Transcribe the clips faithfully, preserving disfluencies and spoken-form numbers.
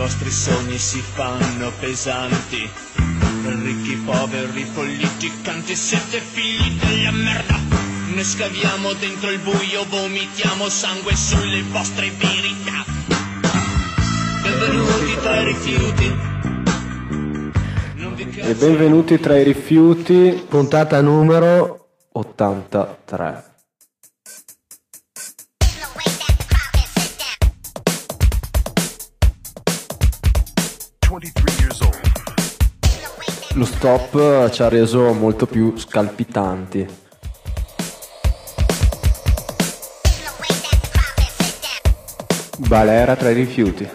vostri sogni si fanno pesanti. Ricchi, poveri, politicanti, siete figli della merda. Noi scaviamo dentro il buio, vomitiamo sangue sulle vostre verità. Benvenuti tra i rifiuti. E benvenuti tra i rifiuti, puntata numero ottantatré. Lo stop ci ha reso molto più scalpitanti. Balera tra i rifiuti.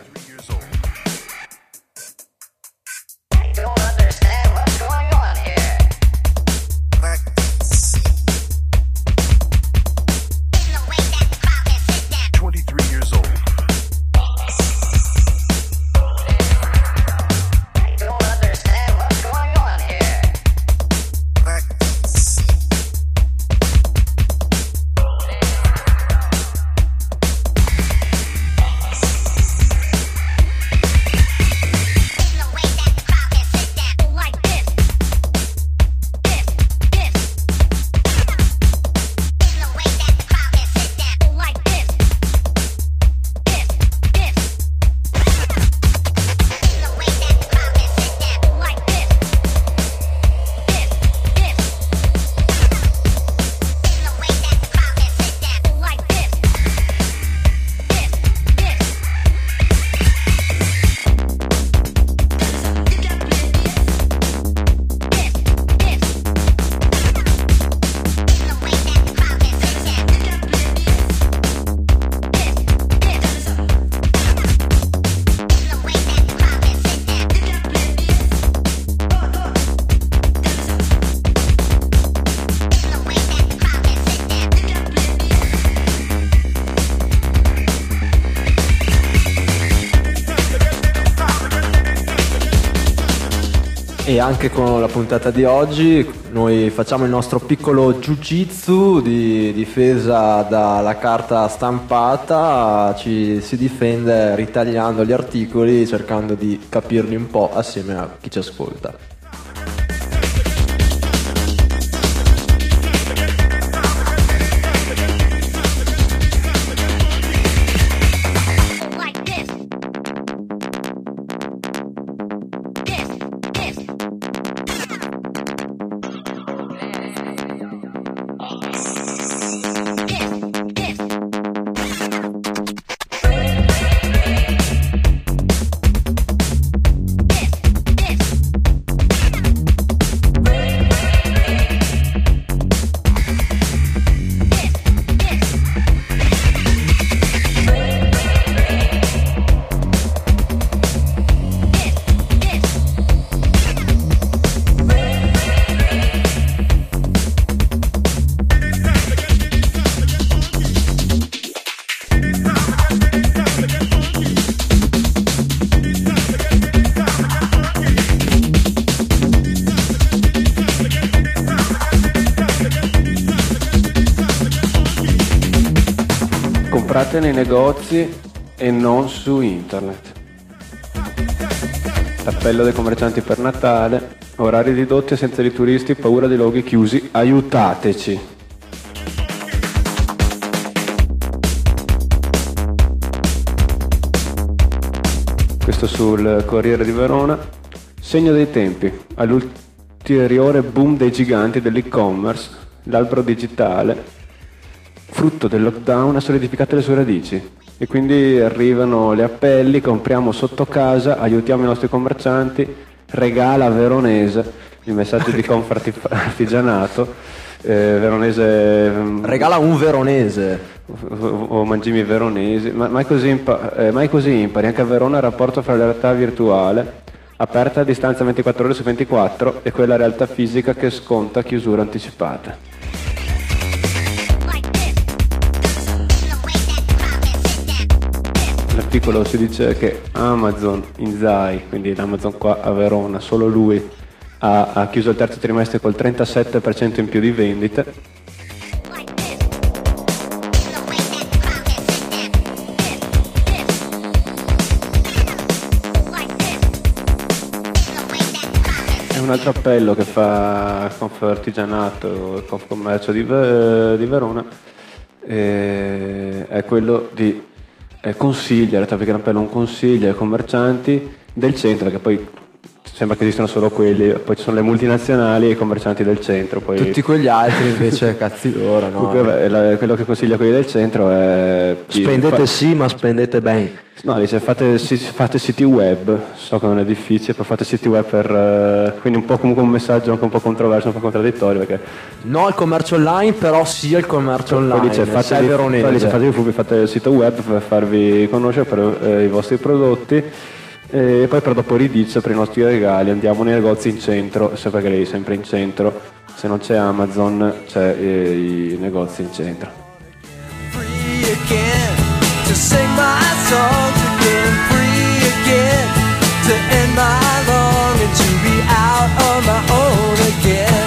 E anche con la puntata di oggi noi facciamo il nostro piccolo jiu-jitsu di difesa dalla carta stampata, ci si difende ritagliando gli articoli, cercando di capirli un po' assieme a chi ci ascolta. Comprate nei negozi e non su internet. Appello dei commercianti per Natale, orari ridotti, assenza di turisti, paura di luoghi chiusi, aiutateci. Questo sul Corriere di Verona. Segno dei tempi, all'ulteriore boom dei giganti dell'e-commerce, l'albero digitale frutto del lockdown ha solidificato le sue radici e quindi arrivano gli appelli: compriamo sotto casa, aiutiamo i nostri commercianti, regala Veronese, il messaggio di Confartigianato, eh, Veronese, regala un veronese o, o mangimi veronesi, ma mai così, impa- eh, mai così impari. Anche a Verona il rapporto fra la realtà virtuale aperta a distanza ventiquattro ore su ventiquattro e quella realtà fisica che sconta chiusura anticipata. L'articolo si dice che Amazon Inzai, quindi l'Amazon qua a Verona, solo lui ha, ha chiuso il terzo trimestre col trentasette per cento in più di vendite. E un altro appello che fa Confartigianato e Confcommercio di, Ver- di Verona eh, è quello di eh, consigliare, perché l'appello è un consiglio ai commercianti del centro, che poi sembra che esistano solo quelli, poi ci sono le multinazionali e i commercianti del centro. Poi... Tutti quegli altri invece cazzi loro, no? Comunque, beh, la, quello che consiglia a quelli del centro è... Spendete fa... sì, ma spendete bene. No, dice fate, fate siti web, so che non è difficile, però fate siti web per... Uh, quindi un po' comunque un messaggio anche un po' controverso, un po' contraddittorio, perché... No al commercio online, però sì al commercio online. Poi dice fate, di, poi dice, fate, di, fate il sito web per farvi conoscere per eh, i vostri prodotti. E poi però dopo ridice per i nostri regali andiamo nei negozi in centro, sempre che lei è sempre in centro, se non c'è Amazon c'è eh, i negozi in centro. Free again, to sing my songs again, free again, to end my longing, to be out on my own again.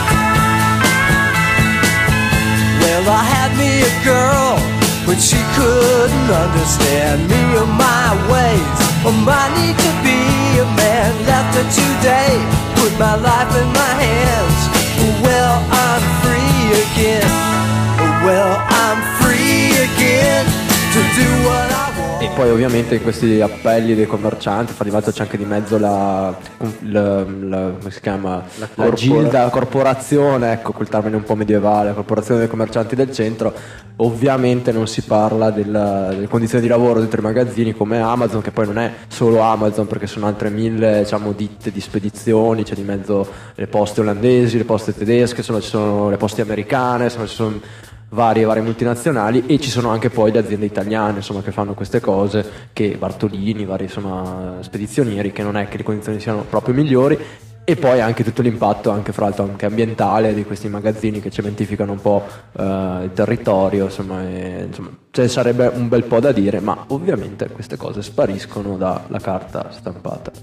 Well, I had me a girl, but she couldn't understand me or my ways, or my need to be a man. Left her today, put my life in my hands. Well, I'm free again. Well, I'm free again to do what I want. E poi ovviamente in questi appelli dei commercianti, fra di l'altro c'è anche di mezzo la, la, la come si chiama? La, la Gilda, la corporazione, ecco quel termine un po' medievale, la corporazione dei commercianti del centro. Ovviamente non si parla della, delle condizioni di lavoro dentro i magazzini come Amazon, che poi non è solo Amazon, perché sono altre mille, diciamo, ditte di spedizioni, c'è di mezzo le poste olandesi, le poste tedesche, sono, ci sono le poste americane, sono, ci sono varie varie multinazionali, e ci sono anche poi le aziende italiane, insomma, che fanno queste cose, che Bartolini, vari, insomma, spedizionieri, che non è che le condizioni siano proprio migliori. E poi anche tutto l'impatto, anche fra l'altro anche ambientale, di questi magazzini che cementificano un po' eh, il territorio, insomma, e, insomma, ce ne sarebbe un bel po' da dire, ma ovviamente queste cose spariscono dalla carta stampata.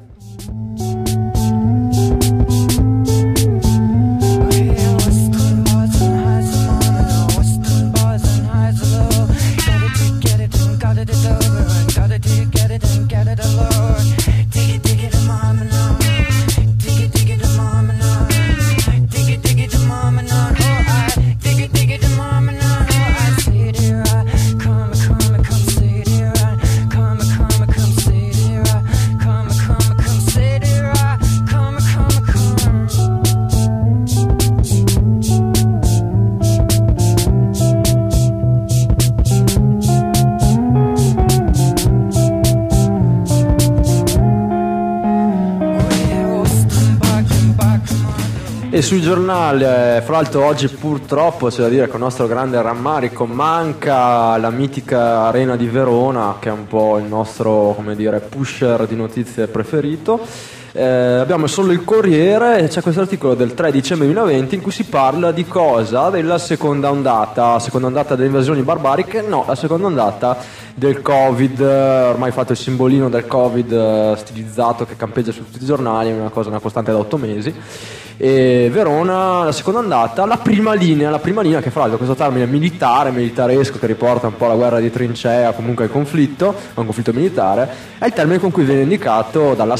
E sul giornale, fra l'altro oggi purtroppo c'è da dire che il nostro grande rammarico, manca la mitica Arena di Verona, che è un po' il nostro, come dire, pusher di notizie preferito. Eh, abbiamo solo il Corriere e c'è questo articolo del tre dicembre duemilaventi in cui si parla di cosa? Della seconda ondata, seconda ondata delle invasioni barbariche, no, la seconda ondata del Covid, ormai fatto il simbolino del Covid stilizzato che campeggia su tutti i giornali, è una cosa, una costante da otto mesi. E Verona, la seconda ondata, la prima linea, la prima linea che fra l'altro questo termine militare, militaresco, che riporta un po' alla guerra di trincea, comunque al conflitto, a un conflitto militare, è il termine con cui viene indicato dalla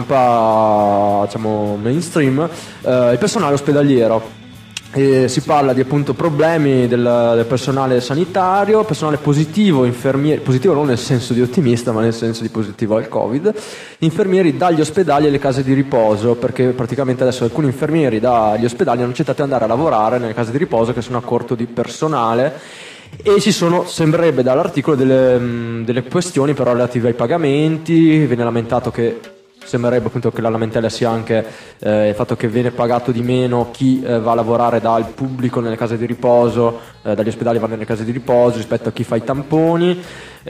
stampa, diciamo, mainstream, eh, il personale ospedaliero. E si parla di appunto problemi del, del personale sanitario, personale positivo, infermieri, positivo non nel senso di ottimista ma nel senso di positivo al Covid, infermieri dagli ospedali alle case di riposo, perché praticamente adesso alcuni infermieri dagli ospedali hanno accettato di andare a lavorare nelle case di riposo che sono a corto di personale. E ci sono, sembrerebbe dall'articolo, delle, delle questioni però relative ai pagamenti. Viene lamentato che sembrerebbe appunto che la lamentela sia anche eh, il fatto che viene pagato di meno chi eh, va a lavorare dal pubblico nelle case di riposo, eh, dagli ospedali va nelle case di riposo rispetto a chi fa i tamponi.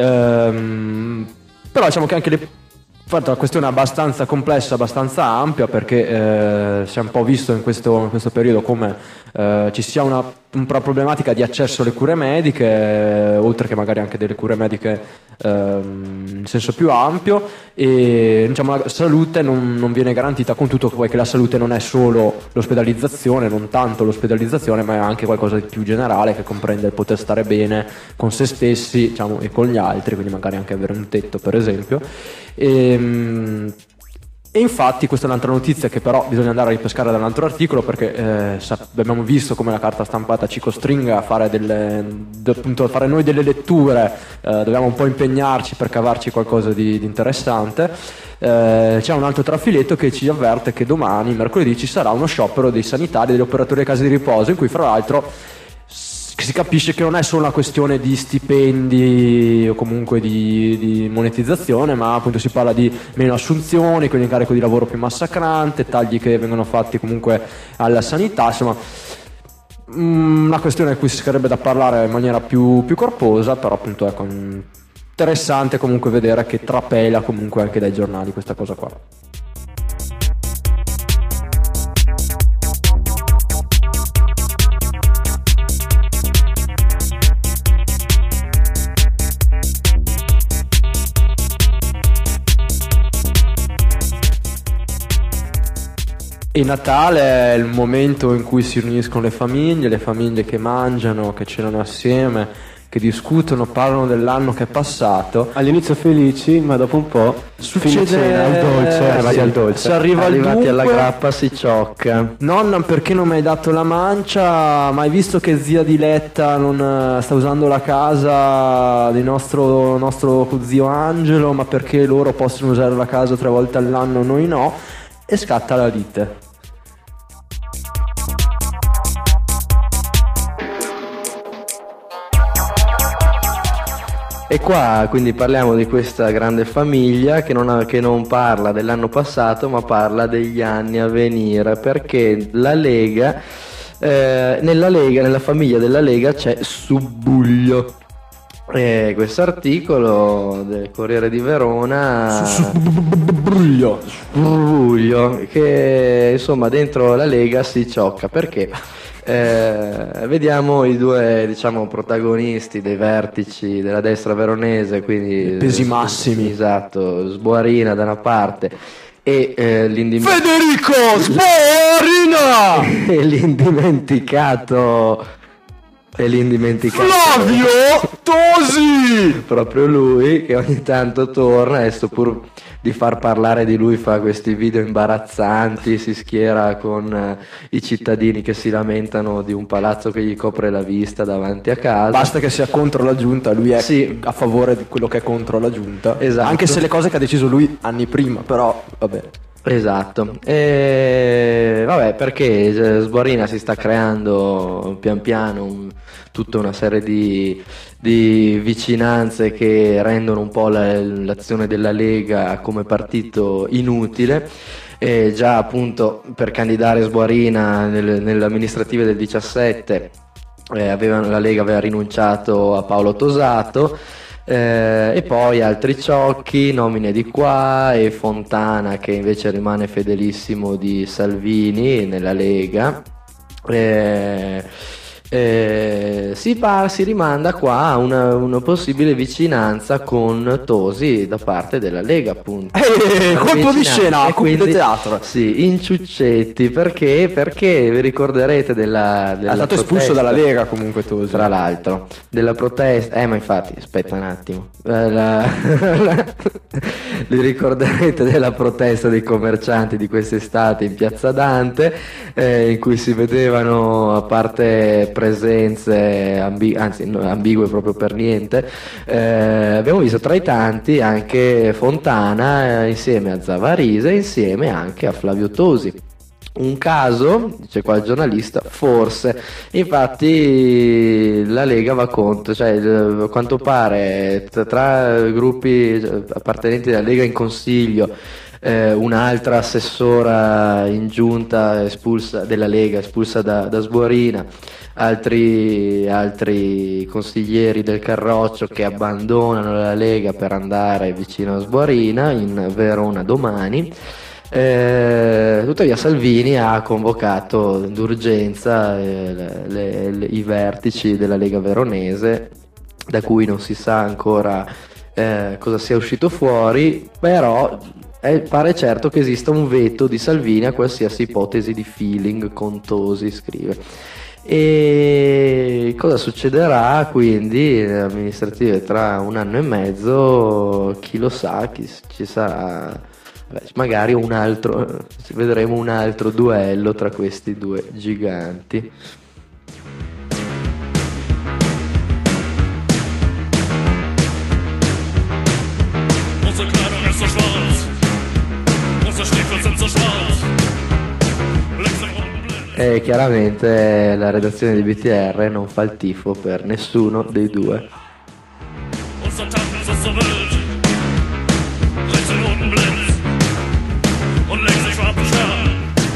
Ehm, però diciamo che anche le Infatti è una questione abbastanza complessa, abbastanza ampia, perché eh, si è un po' visto in questo, in questo periodo come eh, ci sia una, una problematica di accesso alle cure mediche, eh, oltre che magari anche delle cure mediche eh, in senso più ampio, e diciamo la salute non, non viene garantita, con tutto poi che la salute non è solo l'ospedalizzazione, non tanto l'ospedalizzazione, ma è anche qualcosa di più generale che comprende il poter stare bene con se stessi, diciamo, e con gli altri, quindi magari anche avere un tetto, per esempio. E, E infatti questa è un'altra notizia che però bisogna andare a ripescare da un altro articolo, perché eh, abbiamo visto come la carta stampata ci costringa a fare delle, de, appunto, a fare noi delle letture, eh, dobbiamo un po' impegnarci per cavarci qualcosa di, di interessante. Eh, c'è un altro trafiletto che ci avverte che domani, mercoledì, ci sarà uno sciopero dei sanitari e degli operatori delle case di riposo, in cui fra l'altro si capisce che non è solo una questione di stipendi o comunque di, di monetizzazione, ma appunto si parla di meno assunzioni, quindi un carico di lavoro più massacrante, tagli che vengono fatti comunque alla sanità, insomma una questione di cui si sarebbe da parlare in maniera più, più corposa, però appunto ecco, interessante comunque vedere che trapela comunque anche dai giornali questa cosa qua. Il Natale è il momento in cui si riuniscono le famiglie, le famiglie che mangiano, che cenano assieme, che discutono, parlano dell'anno che è passato. All'inizio felici, ma dopo un po' succede cena, al dolce, eh, arrivati sì. al dolce. Si arriva al Arrivati dunque, alla grappa si ciocca. Nonna, perché non mi hai dato la mancia? Ma hai visto che zia Diletta non eh, sta usando la casa di nostro, nostro zio Angelo? Ma perché loro possono usare la casa tre volte all'anno, noi no? E scatta la lite. E qua quindi parliamo di questa grande famiglia che non, ha, che non parla dell'anno passato, ma parla degli anni a venire, perché la Lega, eh, nella Lega, nella famiglia della Lega c'è Subbuglio. E questo articolo del Corriere di Verona, Subbuglio, Subbuglio, che insomma dentro la Lega si ciocca, perché Eh, vediamo i due, diciamo, protagonisti dei vertici della destra veronese, quindi pesi massimi. Esatto, Sboarina da una parte e eh, l'indiment- Federico Sboarina e l'indimenticato e l'indimenticato Flavio Tosi, proprio lui, che ogni tanto torna, adesso pur di far parlare di lui fa questi video imbarazzanti, si schiera con eh, i cittadini che si lamentano di un palazzo che gli copre la vista davanti a casa. basta che sia contro la giunta, lui è Sì. a favore di quello che è contro la giunta, Esatto. anche se le cose che ha deciso lui anni prima, però vabbè. Esatto, e vabbè, perché Sboarina si sta creando pian piano un, tutta una serie di, di vicinanze che rendono un po' la, l'azione della Lega come partito inutile. E già appunto per candidare Sboarina nel, nelle amministrative del diciassette eh, aveva, la Lega aveva rinunciato a Paolo Tosato. Eh, e poi altri ciocchi, nomine di qua, e Fontana che invece rimane fedelissimo di Salvini nella Lega. Eh, eh, si, pa- si rimanda qua a una, una possibile vicinanza con Tosi da parte della Lega, appunto. Eh, colpo di scena, E colpo di quindi- teatro. Sì, inciuccetti, perché? Perché vi ricorderete della, della È stato espulso protesta, dalla Lega comunque Tosi. tra l'altro, della protesta. Eh, ma infatti, aspetta un attimo. Eh, la- la- vi ricorderete della protesta dei commercianti di quest'estate in Piazza Dante, eh, in cui si vedevano, a parte presenze ambi- anzi no, ambigue proprio per niente, eh, abbiamo visto tra i tanti anche Fontana eh, insieme a Zavarise, insieme anche a Flavio Tosi. Un caso, dice qua il giornalista, forse. Infatti la Lega va contro, cioè a quanto pare tra, tra gruppi appartenenti alla Lega in consiglio, eh, un'altra assessora in giunta espulsa della Lega, espulsa da, da Sboarina, altri, altri consiglieri del Carroccio che abbandonano la Lega per andare vicino a Sboarina in Verona domani. Eh, tuttavia Salvini ha convocato d'urgenza eh, le, le, le, i vertici della Lega veronese, da cui non si sa ancora eh, cosa sia uscito fuori, però eh, pare certo che esista un veto di Salvini a qualsiasi ipotesi di feeling con Tosi, scrive. E cosa succederà quindi nelle amministrative tra un anno e mezzo? Chi lo sa, chi ci sarà Beh, magari un altro, vedremo un altro duello tra questi due giganti. Unsere Kleidung ist so schwarz, unsere Stiefel sind so schwarz. Links im roten Blitz. E chiaramente la redazione di B T R non fa il tifo per nessuno dei due. Unser Tanzen ist so wild, rechts im roten Blitz und links im schwarzen Stern.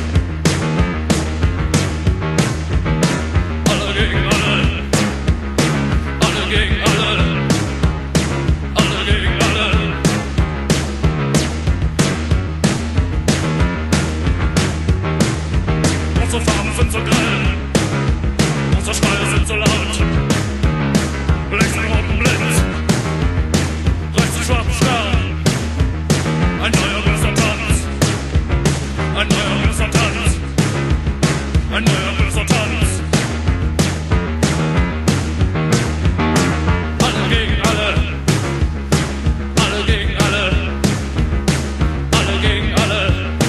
Alle gegen alle, alle gegen alle, alle gegen alle. Unsere Farben sind so grell, unsere Schreie sind so laut. Links im roten Blitz, rechts im schwarzen Stern. Ein neuer böser Tanz, ein neuer böser Tanz, ein neuer böser Tanz. Alle gegen alle, alle gegen alle, alle gegen alle.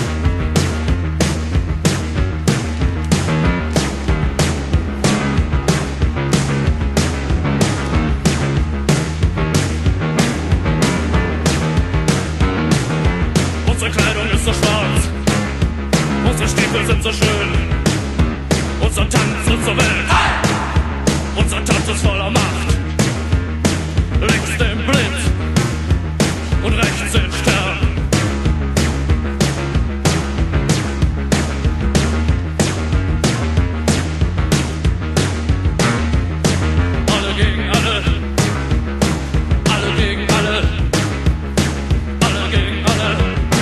Unsere Kleidung ist so schwarz, unsere Stiefel sind so schön, unser Tanz ist so wild, unser Tanz ist voller Macht. Links den Blitz und rechts den Stern. Alle gegen alle, alle gegen alle, alle gegen alle.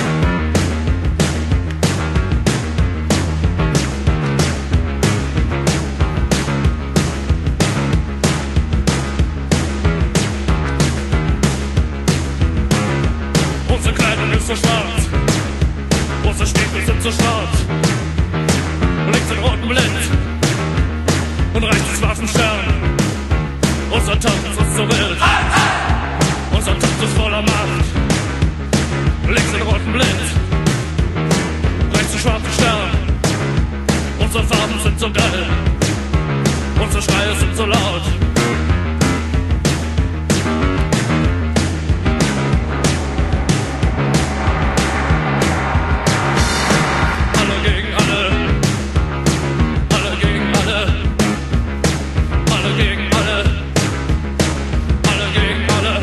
Unsere Kleidung ist so schwarz, unsere Stiefel sind so schwarz. Links den roten Blitz und rechts den schwarzen Stern. Unser Tanz ist so wild, unser Tanz ist voller Macht. Links den roten Blitz, rechts den schwarzen Stern. Unsere Farben sind so geil, unsere Schreie sind so laut. Alle gegen alle, alle gegen alle, alle gegen alle, alle gegen alle,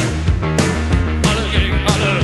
alle gegen alle,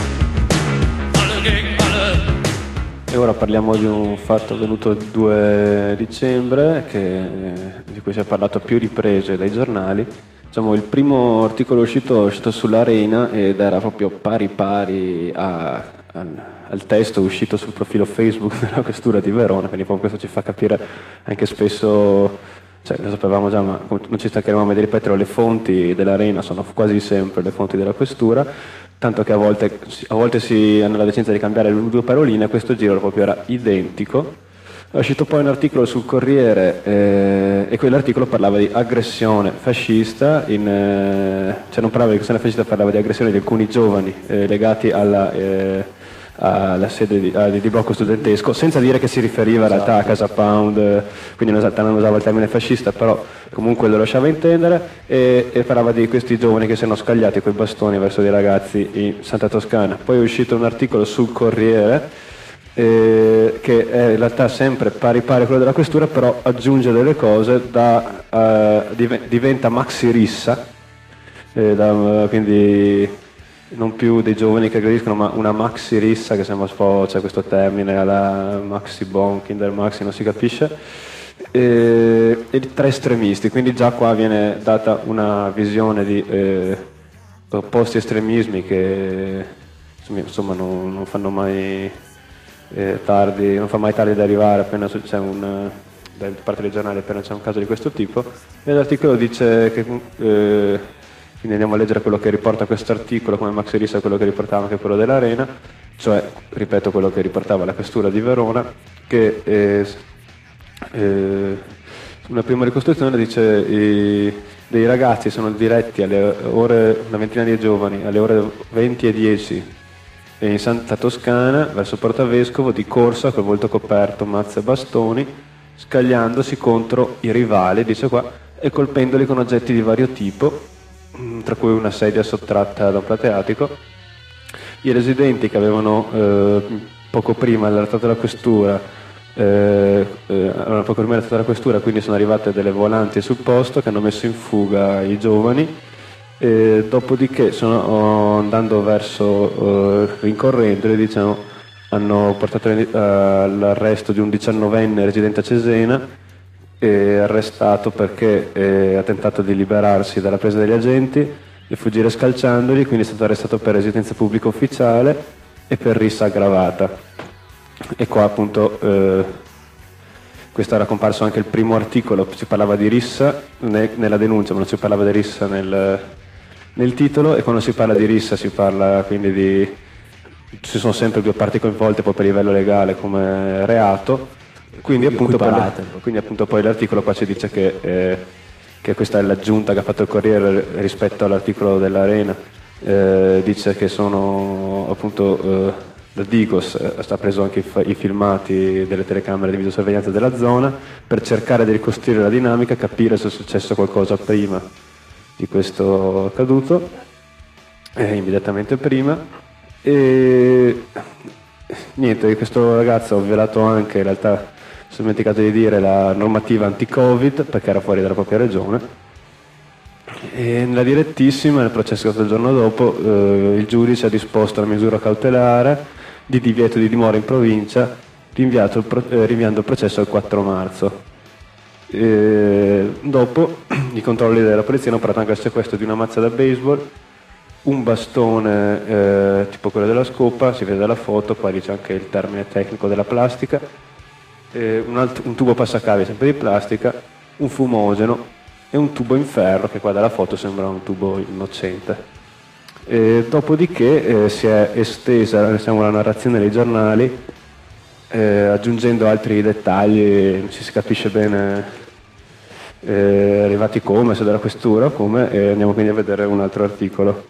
alle gegen alle. E ora parliamo di un fatto avvenuto il due dicembre, che, di cui si è parlato a più riprese dai giornali. Diciamo, il primo articolo uscito è uscito sull'Arena ed era proprio pari pari a, al, al testo uscito sul profilo Facebook della Questura di Verona, quindi proprio questo ci fa capire anche spesso, cioè lo sapevamo già, ma non ci stancheremo mai di ripetere, le fonti dell'Arena sono quasi sempre le fonti della Questura, tanto che a volte, a volte si hanno la decenza di cambiare le due paroline, questo giro proprio era identico. È uscito poi un articolo sul Corriere eh, e quell'articolo parlava di aggressione fascista, in, eh, cioè non parlava di aggressione fascista, parlava di aggressione di alcuni giovani eh, legati alla, eh, alla sede di, a, di blocco studentesco, senza dire che si riferiva in realtà a Casa Pound, eh, quindi non, non usava il termine fascista, però comunque lo lasciava intendere, e, e parlava di questi giovani che si erano scagliati coi bastoni verso dei ragazzi in Santa Toscana. Poi è uscito un articolo sul Corriere, Eh, che è in realtà sempre pari pari a quello della Questura, però aggiunge delle cose, da, uh, div- diventa maxi rissa, eh, da, uh, quindi non più dei giovani che aggrediscono, ma una maxi rissa, che sembra un po', c'è questo termine alla maxi bon, kinder maxi, non si capisce, eh, e tra estremisti, quindi già qua viene data una visione di eh, opposti estremismi che insomma non, non fanno mai Eh, tardi, non fa mai tardi ad arrivare appena c'è un, da parte dei giornali appena c'è un caso di questo tipo. E l'articolo dice che eh, quindi andiamo a leggere quello che riporta questo articolo, come Max Rissa, quello che riportava anche quello dell'Arena, cioè ripeto quello che riportava la Questura di Verona, che eh, eh, una prima ricostruzione dice i, dei ragazzi sono diretti alle ore, una ventina di giovani alle ore venti e dieci e in Santa Toscana, verso Portavescovo, di corsa col volto coperto, mazze e bastoni, scagliandosi contro i rivali, dice qua, e colpendoli con oggetti di vario tipo, tra cui una sedia sottratta da un plateatico. I residenti che avevano eh, poco prima allertato la questura, eh, eh, avevano poco prima allertato la questura, quindi sono arrivate delle volanti sul posto che hanno messo in fuga i giovani. E dopodiché sono andando verso, eh, rincorrendoli, diciamo, hanno portato all'arresto di un diciannovenne residente a Cesena, e arrestato perché eh, ha tentato di liberarsi dalla presa degli agenti e fuggire scalciandoli, quindi è stato arrestato per residenza pubblica ufficiale e per rissa aggravata. E qua appunto eh, questo era comparso anche il primo articolo, si parlava di rissa ne, nella denuncia, ma non si parlava di rissa nel, nel titolo, e quando si parla di rissa si parla quindi di, ci sono sempre due parti coinvolte poi per livello legale come reato. Quindi appunto, poi, quindi appunto poi l'articolo qua ci dice che, eh, che questa è l'aggiunta che ha fatto il Corriere rispetto all'articolo dell'Arena, eh, dice che sono appunto eh, da Digos eh, sta preso anche i, i filmati delle telecamere di videosorveglianza della zona per cercare di ricostruire la dinamica, capire se è successo qualcosa prima di questo accaduto, eh, immediatamente prima. E niente, questo ragazzo ha violato anche in realtà, sono dimenticato di dire, la normativa anti-Covid perché era fuori dalla propria regione. E nella direttissima, nel processo il giorno dopo, eh, il giudice ha disposto la misura cautelare di divieto di dimora in provincia, rinviato il pro- eh, rinviando il processo al quattro marzo. E dopo i controlli della polizia hanno operato anche il sequestro di una mazza da baseball, un bastone eh, tipo quello della scopa, si vede dalla foto, qua dice anche il termine tecnico della plastica, eh, un, alt- un tubo passacavi sempre di plastica, un fumogeno e un tubo in ferro che qua dalla foto sembra un tubo innocente. E dopodiché eh, si è estesa, diciamo, la narrazione dei giornali, eh, aggiungendo altri dettagli, non si capisce bene eh, arrivati come, se dalla questura o come, e andiamo quindi a vedere un altro articolo.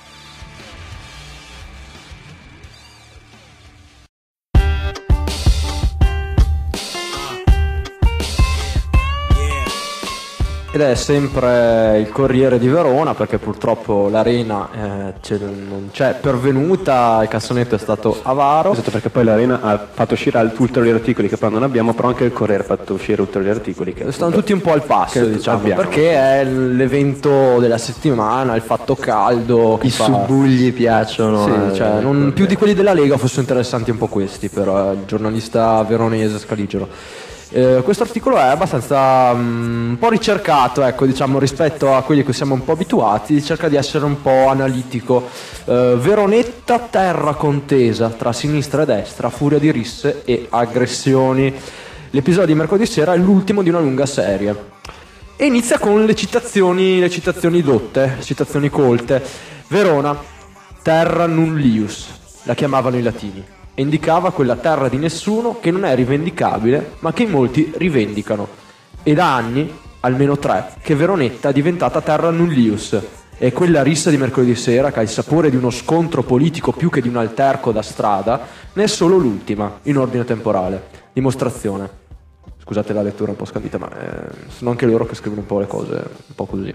Ed è sempre il Corriere di Verona, perché purtroppo l'Arena eh, c'è, non c'è pervenuta, il cassonetto è stato avaro. Esatto, perché poi l'Arena ha fatto uscire ulteriori articoli che poi non abbiamo, però anche il Corriere ha fatto uscire ulteriori articoli che stanno tutti un po' al passo, diciamo, abbiamo. Perché è l'evento della settimana, il fatto caldo, I fa... subugli piacciono. Sì, eh, cioè, non, più di quelli della Lega fossero interessanti un po' questi, però il giornalista veronese Scaligero. Eh, questo articolo è abbastanza um, un po' ricercato, ecco, diciamo, rispetto a quelli che siamo un po' abituati, cerca di essere un po' analitico. Eh, Veronetta, terra contesa tra sinistra e destra, furia di risse e aggressioni. L'episodio di mercoledì sera è l'ultimo di una lunga serie e inizia con le citazioni, le citazioni dotte, le citazioni colte. Verona, terra nullius, la chiamavano i latini, e indicava quella terra di nessuno che non è rivendicabile, ma che in molti rivendicano. E da anni, almeno tre, che Veronetta è diventata terra nullius, e quella rissa di mercoledì sera, che ha il sapore di uno scontro politico più che di un alterco da strada, ne è solo l'ultima, in ordine temporale. Dimostrazione. Scusate la lettura un po' scandita, ma eh, sono anche loro che scrivono un po' le cose, un po' così.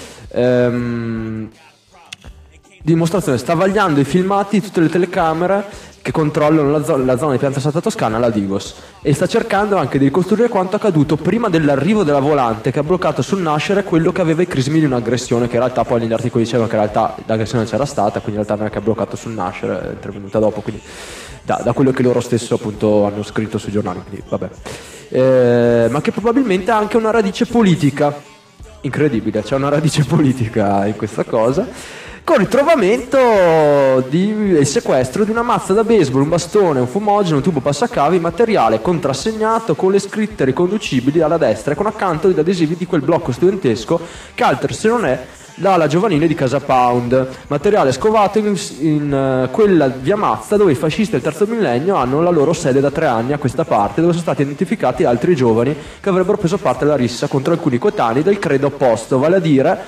Ehm... Dimostrazione, sta vagliando i filmati di tutte le telecamere che controllano la, zo- la zona di Piazza Santa Toscana, la Digos, e sta cercando anche di ricostruire quanto accaduto prima dell'arrivo della volante che ha bloccato sul nascere quello che aveva i crismi di un'aggressione, che in realtà poi negli articoli dicevano che in realtà l'aggressione c'era stata, quindi in realtà non è che ha bloccato sul nascere, è intervenuta dopo, quindi da, da quello che loro stesso appunto hanno scritto sui giornali, quindi vabbè. Eh, ma che probabilmente ha anche una radice politica, incredibile, c'è una radice politica in questa cosa, con il ritrovamento di il sequestro di una mazza da baseball, un bastone, un fumogeno, un tubo passacavi, materiale contrassegnato con le scritte riconducibili alla destra e con accanto gli adesivi di quel blocco studentesco che altro se non è l'ala giovanile di Casa Pound, materiale scovato in, in uh, quella via Mazza dove i fascisti del terzo millennio hanno la loro sede da tre anni a questa parte, dove sono stati identificati altri giovani che avrebbero preso parte alla rissa contro alcuni coetanei del credo opposto, vale a dire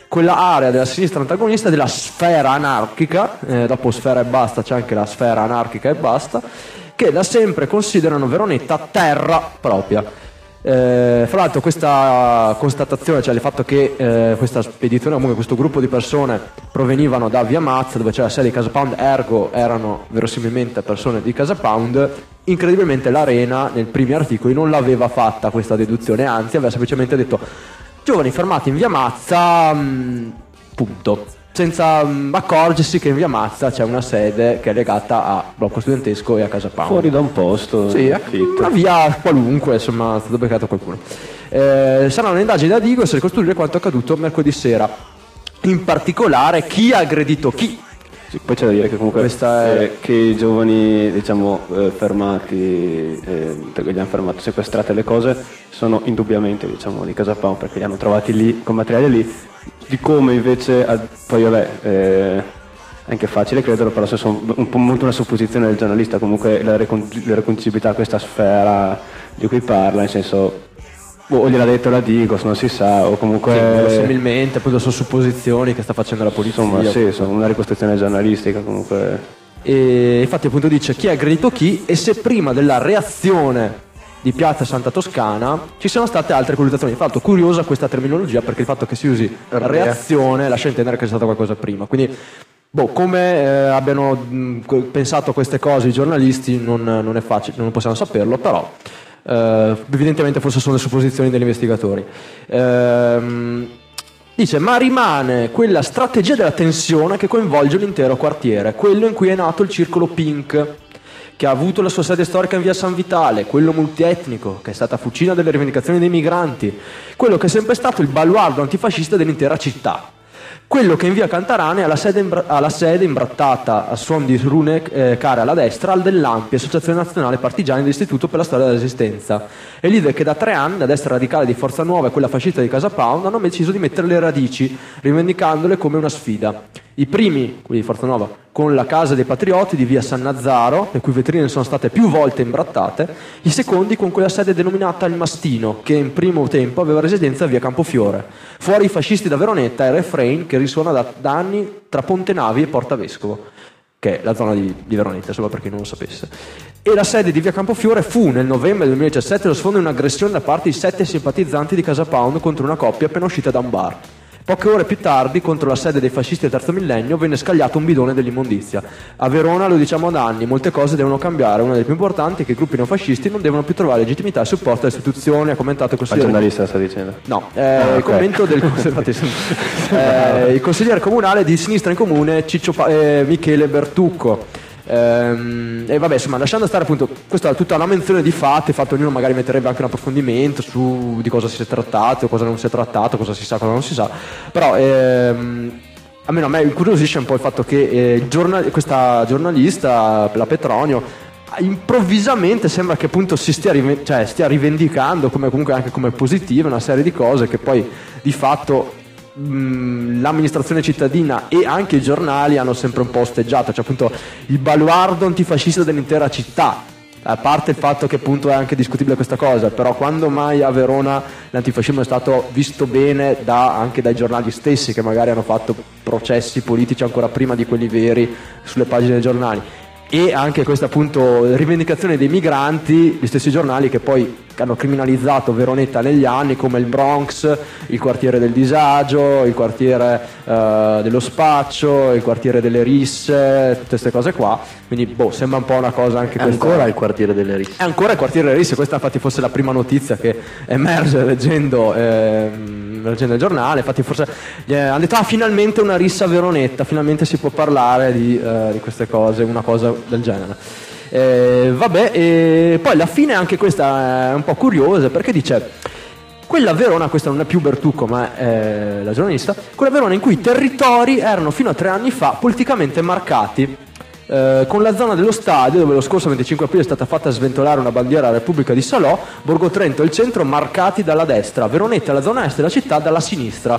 quella area della sinistra antagonista della sfera anarchica, eh, dopo sfera e basta c'è anche la sfera anarchica e basta, che da sempre considerano Veronetta terra propria. Eh, fra l'altro questa constatazione, cioè il fatto che eh, questa spedizione, comunque questo gruppo di persone provenivano da Via Mazza, dove c'era la sede di Casa Pound, ergo erano verosimilmente persone di Casa Pound, incredibilmente l'Arena nei primi articoli non l'aveva fatta questa deduzione, anzi aveva semplicemente detto giovani fermati in Via Mazza, mh, punto, senza mh, accorgersi che in Via Mazza c'è una sede che è legata a blocco studentesco e a Casa Pound. Fuori da un posto. Sì, una via qualunque, insomma, è stato beccato qualcuno. Eh, saranno indagini da Digos a ricostruire quanto accaduto mercoledì sera. In particolare chi ha aggredito chi. Sì, poi c'è da dire che comunque Questa è... eh, che i giovani diciamo eh, fermati, eh, che gli hanno fermato, sequestrate le cose, sono indubbiamente diciamo di Casa Pound, perché li hanno trovati lì con materiale lì. Di come invece poi vabbè eh, è anche facile crederlo, però se sono un po' molto una supposizione del giornalista, comunque la, recon- la riconducibilità a questa sfera di cui parla, nel senso o gliel'ha detto la Digos, non si sa, o comunque sì, verosimilmente appunto sono supposizioni che sta facendo la polizia, insomma sì, sono una ricostruzione giornalistica comunque. E infatti appunto dice chi ha aggredito chi, e se prima della reazione di Piazza Santa Toscana ci sono state altre colluttazioni. Infatti curiosa questa terminologia, perché il fatto che si usi reazione lascia intendere che sia stato qualcosa prima, quindi boh, come eh, abbiano mh, pensato a queste cose i giornalisti non, non è facile, non possiamo saperlo, però eh, evidentemente forse sono le supposizioni degli investigatori. Ehm, dice ma rimane quella strategia della tensione che coinvolge l'intero quartiere, quello in cui è nato il circolo Pink, che ha avuto la sua sede storica in via San Vitale, quello multietnico, che è stata fucina delle rivendicazioni dei migranti, quello che è sempre stato il baluardo antifascista dell'intera città, quello che in via Cantarane ha la sede, imbra- ha la sede imbrattata a suon di rune eh, care alla destra al dell'A M P I, Associazione Nazionale Partigiani dell'Istituto per la Storia della Resistenza, e leader che da tre anni, la destra radicale di Forza Nuova e quella fascista di Casa Pound, hanno deciso di mettere le radici, rivendicandole come una sfida. I primi, quelli di Forza Nuova, con la Casa dei Patrioti di via San Nazzaro, le cui vetrine sono state più volte imbrattate, i secondi con quella sede denominata Il Mastino, che in primo tempo aveva residenza a via Campofiore. Fuori i fascisti da Veronetta e il refrain che risuona da, da anni tra Ponte Navi e Porta Vescovo, che è la zona di, di Veronetta, insomma, per chi non lo sapesse. E la sede di via Campofiore fu nel novembre del duemiladiciassette lo sfondo di un'aggressione da parte di sette simpatizzanti di Casa Pound contro una coppia appena uscita da un bar. Poche ore più tardi, contro la sede dei fascisti del terzo millennio, venne scagliato un bidone dell'immondizia. A Verona, lo diciamo da anni, molte cose devono cambiare. Una delle più importanti è che i gruppi neofascisti non devono più trovare legittimità e supporto alle istituzioni, ha commentato il consigliere. Ma il giornalista sta dicendo? No, eh, ah, okay. Il commento del eh, il consigliere comunale di Sinistra in Comune, Ciccio pa- eh, Michele Bertucco. Ehm, e vabbè, insomma, lasciando stare appunto questa è tutta una menzione di fatti, fatto ognuno magari metterebbe anche un approfondimento su di cosa si è trattato, cosa non si è trattato, cosa si sa, cosa non si sa, però ehm, almeno a me incuriosisce un po' il fatto che eh, giornal- questa giornalista, la Petronio, improvvisamente sembra che appunto si stia, rive- cioè, stia rivendicando come comunque anche come positive una serie di cose che poi di fatto l'amministrazione cittadina e anche i giornali hanno sempre un po' osteggiato, cioè appunto il baluardo antifascista dell'intera città, a parte il fatto che appunto è anche discutibile questa cosa, però quando mai a Verona l'antifascismo è stato visto bene da, anche dai giornali stessi che magari hanno fatto processi politici ancora prima di quelli veri sulle pagine dei giornali, e anche questa appunto rivendicazione dei migranti, gli stessi giornali che poi hanno criminalizzato Veronetta negli anni come il Bronx, il quartiere del disagio, il quartiere uh, dello spaccio, il quartiere delle risse, tutte queste cose qua, quindi boh, sembra un po' una cosa anche questa. Ancora il quartiere delle risse. È ancora il quartiere delle risse, questa infatti fosse la prima notizia che emerge leggendo, ehm, leggendo il giornale, infatti forse eh, hanno detto ah finalmente una rissa a Veronetta, finalmente si può parlare di, eh, di queste cose, una cosa del genere. Eh, vabbè, e poi alla fine anche questa è un po' curiosa perché dice quella Verona, questa non è più Bertucco ma è la giornalista, quella Verona in cui i territori erano fino a tre anni fa politicamente marcati, eh, con la zona dello stadio dove lo scorso venticinque aprile è stata fatta sventolare una bandiera Repubblica di Salò, Borgo Trento e il centro marcati dalla destra, Veronetta e la zona est della città dalla sinistra.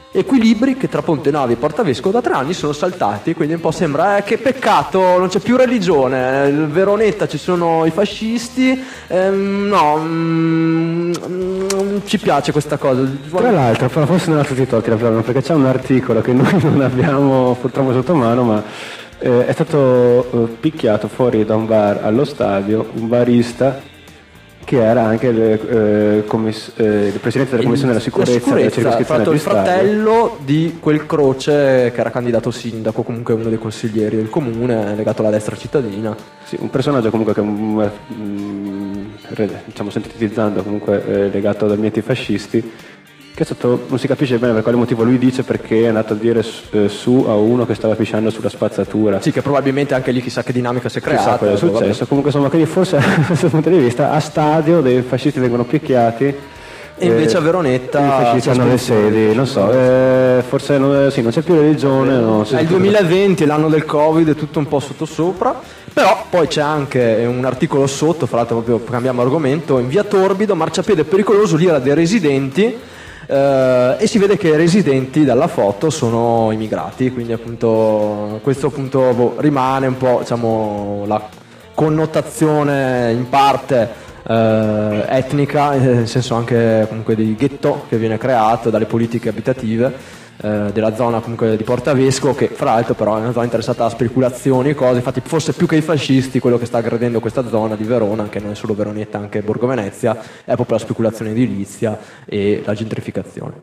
equilibri che tra Ponte Nave e Porta Vescovo da tre anni sono saltati, quindi un po' sembra eh, che peccato, non c'è più religione, il Veronetta ci sono i fascisti, ehm, no, mm, mm, ci piace questa cosa. Tra l'altro, però forse non ha tutti i torti la Verona, perché c'è un articolo che noi non abbiamo purtroppo sotto mano, ma eh, è stato eh, picchiato fuori da un bar allo stadio un barista che era anche il, eh, commiss- eh, il presidente della commissione della sicurezza, la sicurezza della circoscrizione fatto di il fratello di quel Croce che era candidato sindaco, comunque uno dei consiglieri del comune legato alla destra cittadina. Sì, un personaggio comunque che mm, diciamo sintetizzando comunque eh, legato ad ambienti fascisti, che è stato, non si capisce bene per quale motivo lui dice, perché è andato a dire eh, su a uno che stava pisciando sulla spazzatura. Sì, che probabilmente anche lì chissà che dinamica si è creata. Chissà cosa è successo. Vabbè. Comunque insomma, quindi forse da questo punto di vista a stadio dei fascisti vengono picchiati e invece a Veronetta i fascisti hanno le sedi, non so, eh, forse non, sì, non c'è più religione. Non è il duemilaventi, è l'anno del Covid, è tutto un po' sottosopra. Però poi c'è anche un articolo sotto, fra l'altro proprio cambiamo argomento, in via Torbido, marciapiede pericoloso, lì era dei residenti. Uh, e si vede che i residenti dalla foto sono immigrati, quindi appunto questo appunto boh, rimane un po', diciamo, la connotazione in parte uh, etnica, nel senso anche comunque di ghetto che viene creato dalle politiche abitative uh, della zona comunque di Porta Vescovo, che fra l'altro però è una zona interessata a speculazioni e cose, infatti forse più che i fascisti quello che sta aggredendo questa zona di Verona, che non è solo Veronetta, anche Borgo Venezia, è proprio la speculazione edilizia e la gentrificazione.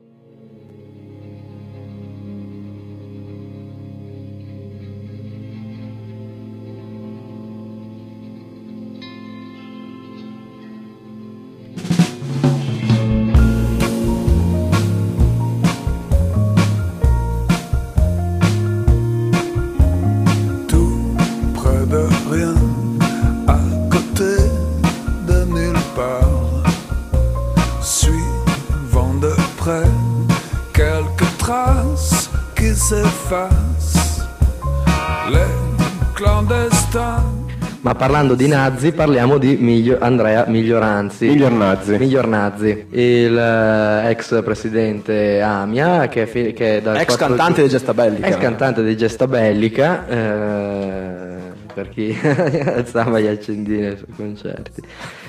Ma parlando di nazi parliamo di Miglio- Andrea Miglioranzi. Miglior Nazi. Miglior Nazi, il eh, ex presidente Amia, che è, fi- che è dal ex quattro cantante di Gesta Bellica. Ex cantante di Gesta Bellica, eh, per chi alzava gli accendini sui concerti.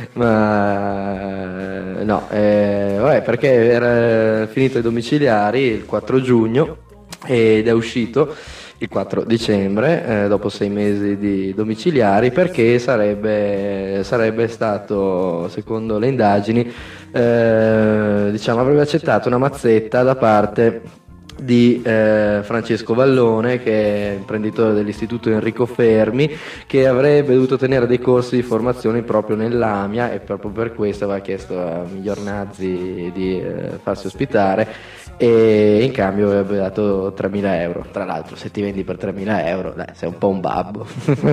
Ma eh, no, eh, vabbè, perché era finito i domiciliari il quattro giugno ed è uscito il quattro dicembre, eh, dopo sei mesi di domiciliari, perché sarebbe, sarebbe stato, secondo le indagini, eh, diciamo, avrebbe accettato una mazzetta da parte di eh, Francesco Vallone, che è imprenditore dell'istituto Enrico Fermi, che avrebbe dovuto tenere dei corsi di formazione proprio nell'Amia, e proprio per questo aveva chiesto a Miglior Nazi di eh, farsi ospitare, e in cambio avrebbe dato tremila euro. Tra l'altro, se ti vendi per tremila euro, dai, sei un po' un babbo.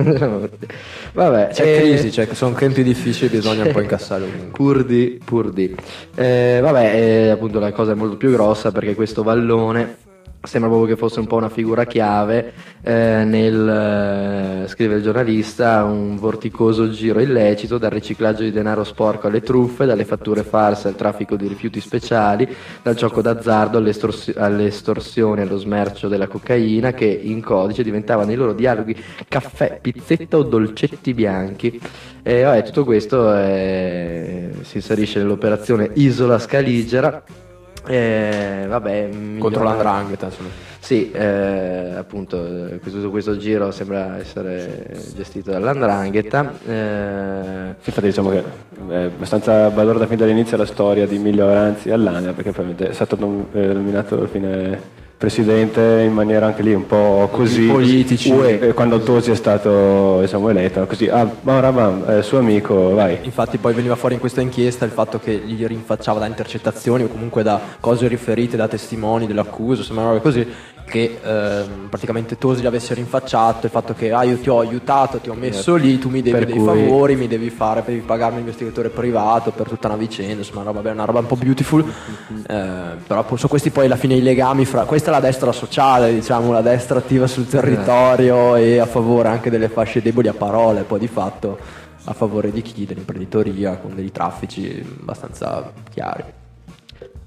Vabbè, c'è eh, crisi, cioè, sono tempi difficili, bisogna un po' incassare ovunque. Pur di, pur di. Eh, vabbè, eh, appunto la cosa è molto più grossa, perché questo Vallone sembra proprio che fosse un po' una figura chiave eh, nel, eh, scrive il giornalista, un vorticoso giro illecito dal riciclaggio di denaro sporco alle truffe, dalle fatture farse al traffico di rifiuti speciali, dal gioco d'azzardo all'estors- alle estorsioni, allo smercio della cocaina, che in codice diventavano i loro dialoghi caffè, pizzetta o dolcetti bianchi. E vabbè, tutto questo eh, si inserisce nell'operazione Isola Scaligera. Eh, vabbè, contro l'andrangheta, insomma. Sì, eh, appunto questo, questo giro sembra essere gestito dall'andrangheta. Eh... Sì, infatti diciamo che è abbastanza balorda fin dall'inizio la storia di Miglioranzi all'Amia, perché probabilmente è stato nom- eh, nominato alla fine presidente in maniera anche lì un po' così, politici, e quando Tosi è stato, diciamo, eletto così, ah, bam, bam, eh, suo amico, vai. Infatti poi veniva fuori in questa inchiesta il fatto che gli rinfacciava da intercettazioni o comunque da cose riferite da testimoni dell'accusa, sembrava così, che ehm, praticamente Tosi gli avesse rinfacciato il fatto che ah, io ti ho aiutato, ti ho messo lì, tu mi devi Per dei cui... favori, mi devi fare, devi pagarmi un investigatore privato per tutta una vicenda, insomma una roba, una roba un po' beautiful. eh, però sono questi poi alla fine i legami fra, questa è la destra sociale, diciamo, la destra attiva sul territorio e a favore anche delle fasce deboli a parole, poi di fatto a favore di chi? Dell'imprenditoria, con dei traffici abbastanza chiari.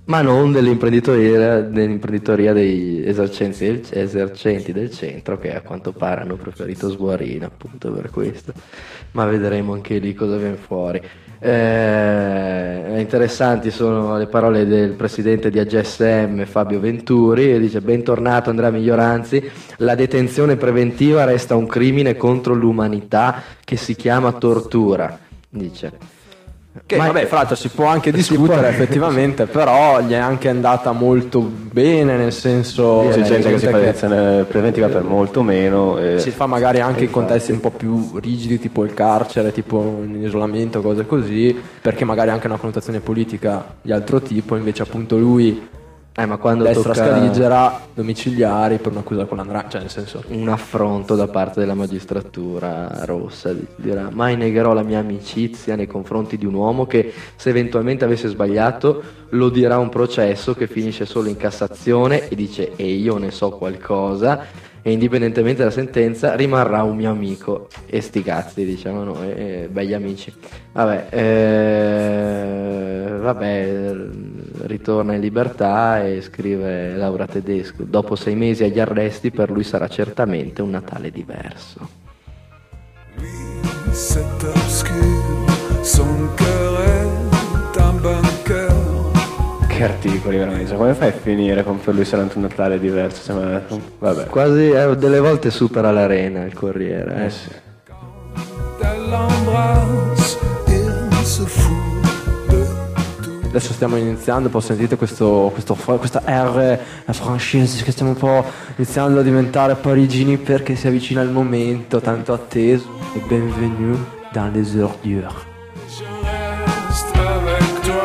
ma non dell'imprenditoria, dell'imprenditoria dei esercenti del, esercenti del centro, che a quanto pare hanno preferito Sguarina appunto per questo, ma vedremo anche lì cosa viene fuori. Eh, interessanti sono le parole del presidente di A G S M Fabio Venturi, e dice: bentornato Andrea Miglioranzi, la detenzione preventiva resta un crimine contro l'umanità che si chiama tortura, dice. Che Ma vabbè, fra l'altro si può anche discutere può- effettivamente, però gli è anche andata molto bene, nel senso C'è Sì, gente che si fa che lezione preventiva per molto meno. E... si fa magari anche in contesti un po' più rigidi, tipo il carcere, tipo in isolamento, cose così, perché magari ha anche una connotazione politica di altro tipo. Invece appunto lui, Eh, ma quando destra tocca scaligera, domiciliari per un'accusa con l'andrangheta, cioè nel senso... un affronto da parte della magistratura rossa, dirà: mai negherò la mia amicizia nei confronti di un uomo che, se eventualmente avesse sbagliato, lo dirà a un processo che finisce solo in Cassazione, e dice: e io ne so qualcosa, e indipendentemente dalla sentenza rimarrà un mio amico. E sti cazzi, diciamo noi, eh, begli amici. Vabbè, eh, vabbè, ritorna in libertà e scrive Laura Tedesco: dopo sei mesi agli arresti per lui sarà certamente un Natale diverso. C'est obscur, son cœur est un bunker. Che articoli veramente, come fai a finire con per lui sarà un Natale diverso? Sembra... Vabbè. Quasi eh, delle volte supera l'Arena il Corriere, eh. Eh sì. Elle l'embrasse, il se fout de tout. Adesso stiamo iniziando, poi sentite questo, questo, questa R francese, che stiamo un po' iniziando a diventare parigini perché si avvicina il momento tanto atteso. E bienvenue dans les ordures. Je reste avec toi.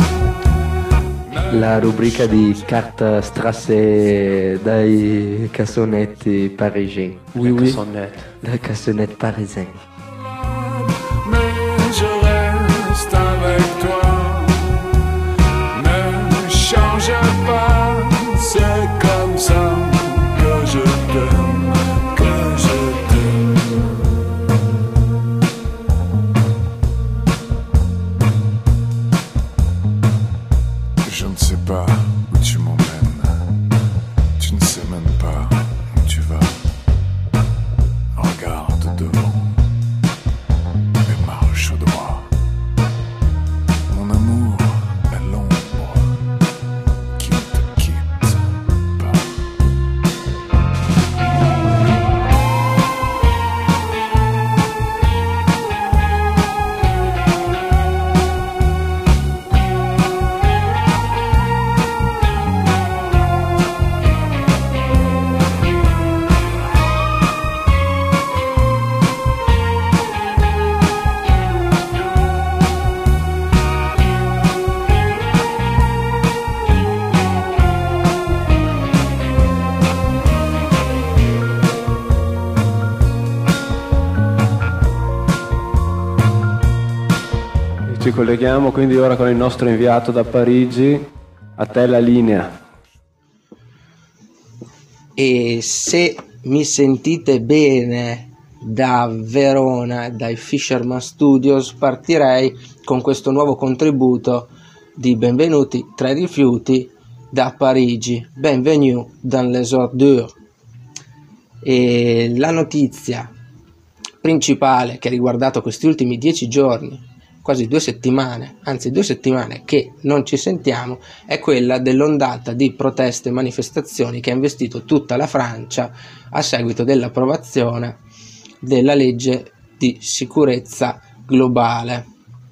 La rubrica di carta strasse dai cassonetti parigini. Oui, oui. Sonnette. Dai cassonetti parisien. Mais je reste avec toi. Ne change pas, c'est comme ça que je t'aime, que je t'aime. Je ne sais pas où tu m'emmènes, tu ne sais même pas où tu vas. Regarde devant et marche droit. Mon amour est l'ombre qui ne te quitte pas. Ci colleghiamo quindi ora con il nostro inviato da Parigi. A te la linea. E se mi sentite bene da Verona, dai Fisherman Studios, partirei con questo nuovo contributo di Benvenuti tra i rifiuti da Parigi. Bienvenue dans les ordures. E la notizia principale che ha riguardato questi ultimi dieci giorni, quasi due settimane, anzi due settimane che non ci sentiamo, è quella dell'ondata di proteste e manifestazioni che ha investito tutta la Francia a seguito dell'approvazione della legge di sicurezza globale.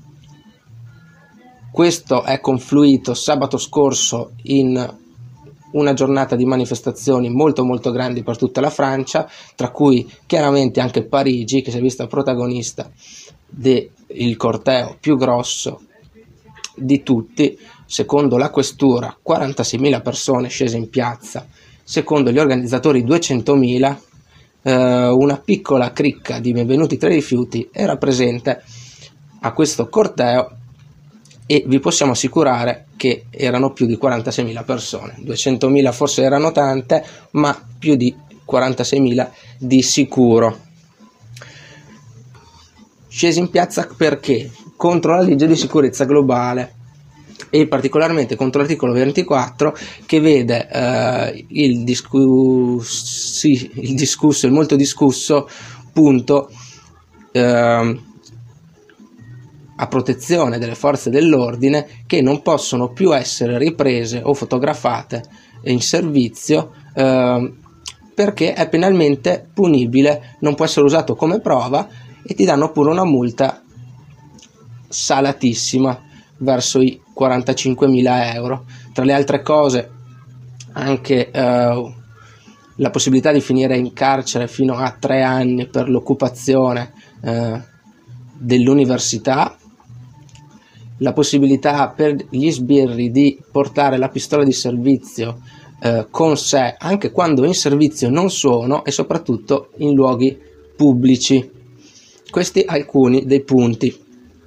Questo è confluito sabato scorso in una giornata di manifestazioni molto molto grandi per tutta la Francia, tra cui chiaramente anche Parigi, che si è vista protagonista del corteo più grosso di tutti. Secondo la questura quarantaseimila persone scese in piazza, secondo gli organizzatori duecentomila. eh, una piccola cricca di Benvenuti tra i rifiuti era presente a questo corteo, e vi possiamo assicurare che erano più di quarantaseimila persone. duecentomila forse erano tante, ma più di quarantaseimila di sicuro. Scesi in piazza perché? Contro la legge di sicurezza globale. e particolarmente contro l'articolo ventiquattro, che vede eh, il, discussi, il discusso, il molto discusso punto eh, a protezione delle forze dell'ordine, che non possono più essere riprese o fotografate in servizio eh, perché è penalmente punibile, non può essere usato come prova e ti danno pure una multa salatissima, verso i quarantacinquemila euro. Tra le altre cose anche eh, la possibilità di finire in carcere fino a tre anni per l'occupazione eh, dell'università, la possibilità per gli sbirri di portare la pistola di servizio eh, con sé anche quando in servizio non sono, e soprattutto in luoghi pubblici. Questi alcuni dei punti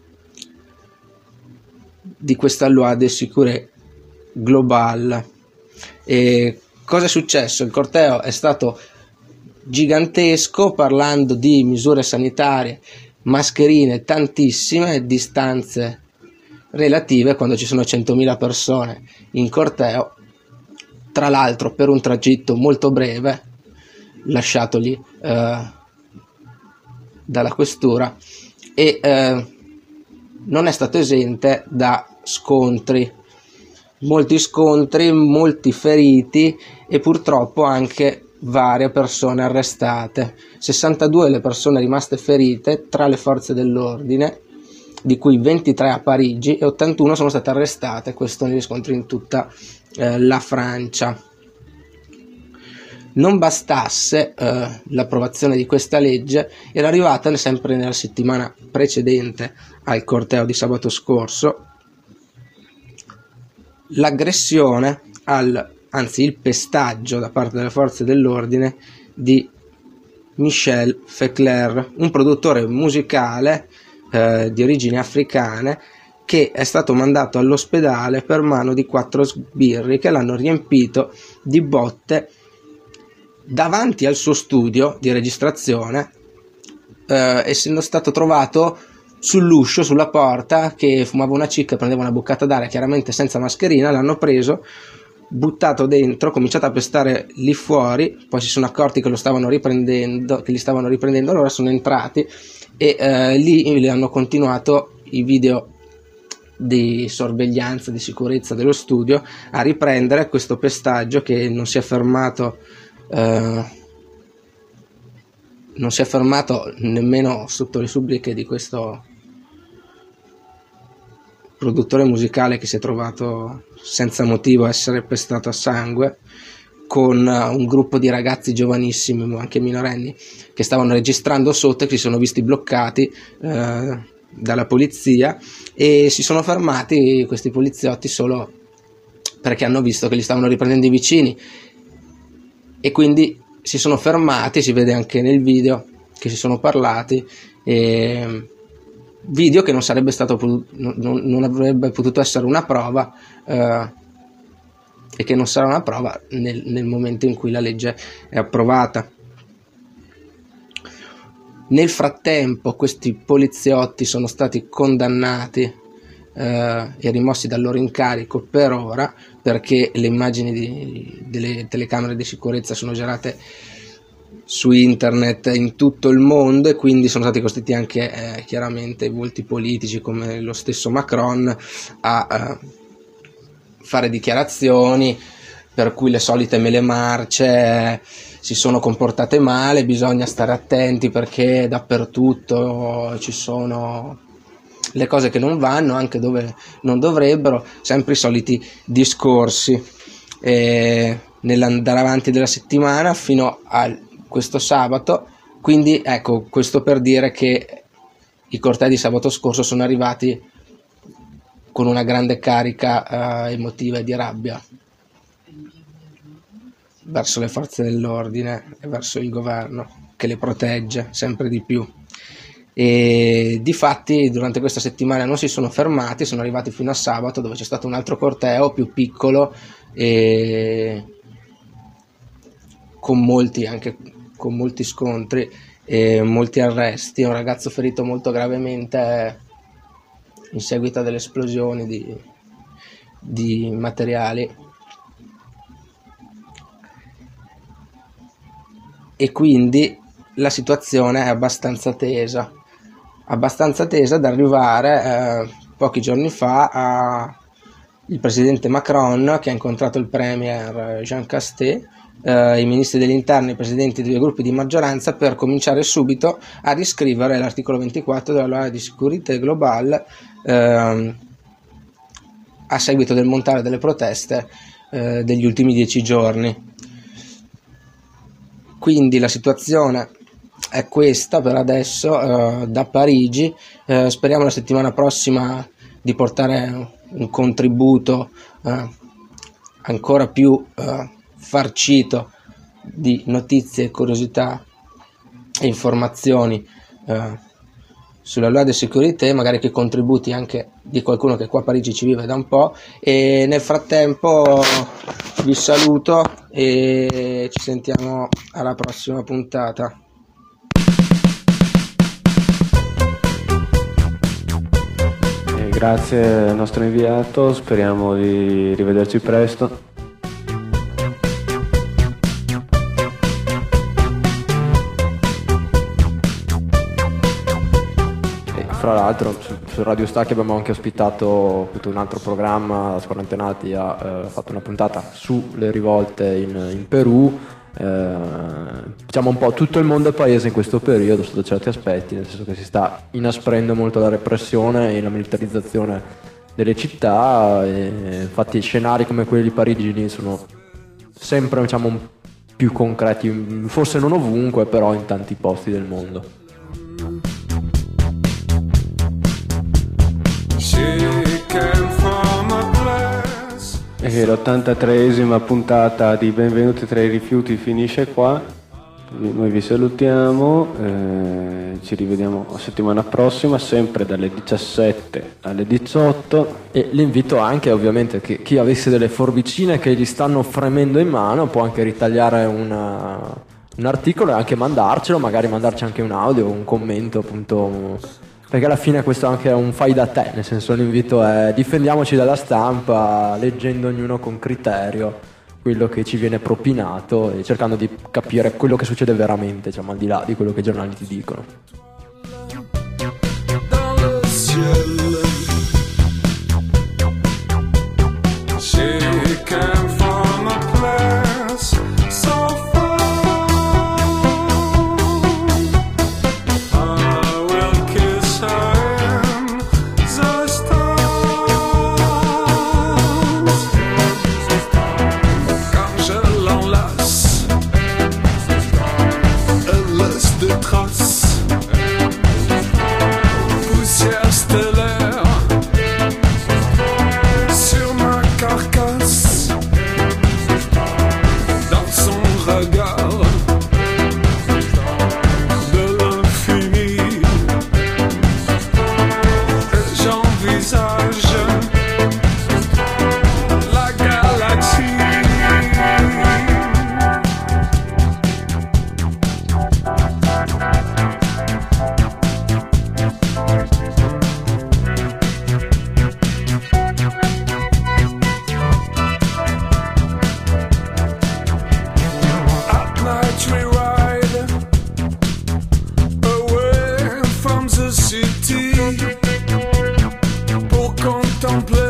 di questa loi de sécurité globale. E cosa è successo? Il corteo è stato gigantesco, parlando di misure sanitarie, mascherine tantissime, distanze relative quando ci sono centomila persone in corteo, tra l'altro per un tragitto molto breve lasciatogli eh, dalla questura, e eh, non è stato esente da scontri, molti scontri, molti feriti e purtroppo anche varie persone arrestate. sessantadue le persone rimaste ferite tra le forze dell'ordine, di cui ventitré a Parigi, e ottantuno sono state arrestate, questo negli scontri in tutta eh, la Francia. Non bastasse eh, l'approvazione di questa legge, era arrivata sempre nella settimana precedente al corteo di sabato scorso l'aggressione, al, anzi il pestaggio da parte delle forze dell'ordine di Michel Fekler, un produttore musicale eh, di origini africane, che è stato mandato all'ospedale per mano di quattro sbirri che l'hanno riempito di botte davanti al suo studio di registrazione, eh, essendo stato trovato sull'uscio, sulla porta, che fumava una cicca e prendeva una boccata d'aria, chiaramente senza mascherina. L'hanno preso, buttato dentro, cominciato a pestare lì fuori, poi si sono accorti che lo stavano riprendendo, che li stavano riprendendo, allora sono entrati e eh, lì li hanno continuato i video di sorveglianza, di sicurezza dello studio, a riprendere questo pestaggio che non si è fermato eh, non si è fermato nemmeno sotto le suppliche di questo produttore musicale, che si è trovato senza motivo a essere pestato a sangue, con un gruppo di ragazzi giovanissimi, anche minorenni, che stavano registrando sotto e che si sono visti bloccati eh, dalla polizia, e si sono fermati questi poliziotti solo perché hanno visto che li stavano riprendendo i vicini, e quindi si sono fermati. Si vede anche nel video che si sono parlati, e video che non sarebbe stato non, non avrebbe potuto essere una prova eh, e che non sarà una prova nel, nel momento in cui la legge è approvata. Nel frattempo questi poliziotti sono stati condannati eh, e rimossi dal loro incarico per ora, perché le immagini di, delle telecamere di sicurezza sono girate su internet in tutto il mondo, e quindi sono stati costretti anche eh, chiaramente volti politici come lo stesso Macron a eh, fare dichiarazioni per cui le solite mele marce eh, si sono comportate male, bisogna stare attenti perché dappertutto ci sono le cose che non vanno, anche dove non dovrebbero, sempre i soliti discorsi. E nell'andare avanti della settimana fino a questo sabato, quindi ecco, questo per dire che i cortei di sabato scorso sono arrivati con una grande carica eh, emotiva e di rabbia verso le forze dell'ordine e verso il governo che le protegge sempre di più. E difatti durante questa settimana non si sono fermati, sono arrivati fino a sabato, dove c'è stato un altro corteo più piccolo e con molti anche con molti scontri e molti arresti. Un ragazzo ferito molto gravemente in seguito a delle esplosioni di, di materiali, e quindi la situazione è abbastanza tesa, abbastanza tesa da arrivare eh, pochi giorni fa a il presidente Macron, che ha incontrato il premier Jean Castex, eh, i ministri degli interni, i presidenti dei due gruppi di maggioranza, per cominciare subito a riscrivere l'articolo ventiquattro della Loi di Sécurité Globale eh, a seguito del montare delle proteste eh, degli ultimi dieci giorni. Quindi la situazione è questa per adesso eh, da Parigi. Eh, speriamo la settimana prossima di portare un contributo eh, ancora più eh, farcito di notizie, curiosità e informazioni eh, sulla Loi de Sécurité, magari che contributi anche di qualcuno che qua a Parigi ci vive da un po'. E nel frattempo vi saluto e ci sentiamo alla prossima puntata. Grazie al nostro inviato, speriamo di rivederci presto. E fra l'altro su, su Radio Stacchi abbiamo anche ospitato un altro programma, Squarantenati ha eh, fatto una puntata sulle rivolte in, in Perù. Eh, diciamo un po' tutto il mondo paese in questo periodo sotto certi aspetti, nel senso che si sta inasprendo molto la repressione e la militarizzazione delle città, e infatti scenari come quelli di Parigi sono sempre, diciamo, più concreti, forse non ovunque, però in tanti posti del mondo. E l'ottantatreesima puntata di Benvenuti tra i rifiuti finisce qua. Noi vi salutiamo, eh, ci rivediamo la settimana prossima, sempre dalle diciassette alle diciotto. E l'invito anche ovviamente che chi avesse delle forbicine che gli stanno fremendo in mano può anche ritagliare una, un articolo e anche mandarcelo, magari mandarci anche un audio, un commento, appunto, perché alla fine questo anche è un fai da te, nel senso l'invito è difendiamoci dalla stampa leggendo ognuno con criterio quello che ci viene propinato e cercando di capire quello che succede veramente, diciamo, al di là di quello che i giornali ti dicono. Pour contempler